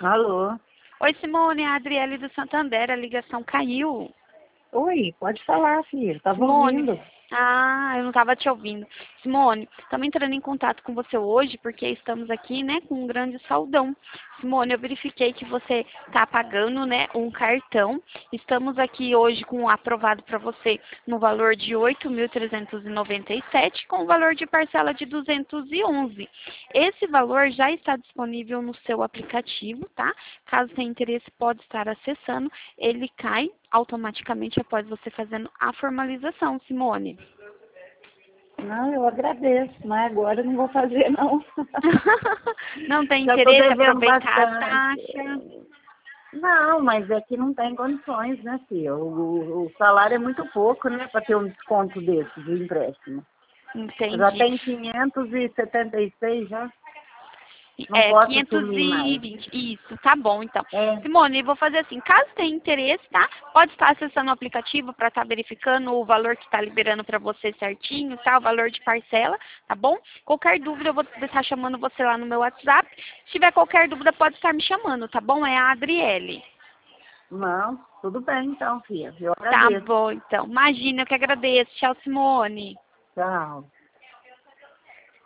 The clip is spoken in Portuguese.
Alô? Oi, Simone, é a Adriele do Santander, a ligação caiu. Oi, pode falar, filho. Tava Simone, ouvindo. eu não estava te ouvindo. Simone, estamos entrando em contato com você hoje porque estamos aqui, né, com um grande saldão. Simone, eu verifiquei que você está pagando, né, um cartão. Estamos aqui hoje com um aprovado para você no valor de 8.397, com o valor de parcela de 211. Esse valor já está disponível no seu aplicativo, tá? Caso tenha interesse, pode estar acessando. Ele cai automaticamente após você fazendo a formalização, Simone. Não, eu agradeço, mas agora eu não vou fazer, não. Não tem Já tô interesse em devendo aproveitar a bastante. taxa? Não, mas é que não tem condições, né, filho? O salário é muito pouco, né, para ter um desconto desse de empréstimo. Eu já Entendi. tenho 576 já. Não É, posso assumir mais. 520. Isso, tá bom, então. É, Simone, eu vou fazer assim, caso tenha interesse, tá? Pode estar acessando o aplicativo para estar verificando o valor que está liberando para você certinho, tá? O valor de parcela, tá bom? Qualquer dúvida, eu vou estar chamando você lá no meu WhatsApp. Se tiver qualquer dúvida, pode estar me chamando, tá bom? É a Adriele. não, tudo bem então, filha. Eu Tá agradeço. bom, então. Imagina, eu que agradeço. Tchau, Simone. Tchau.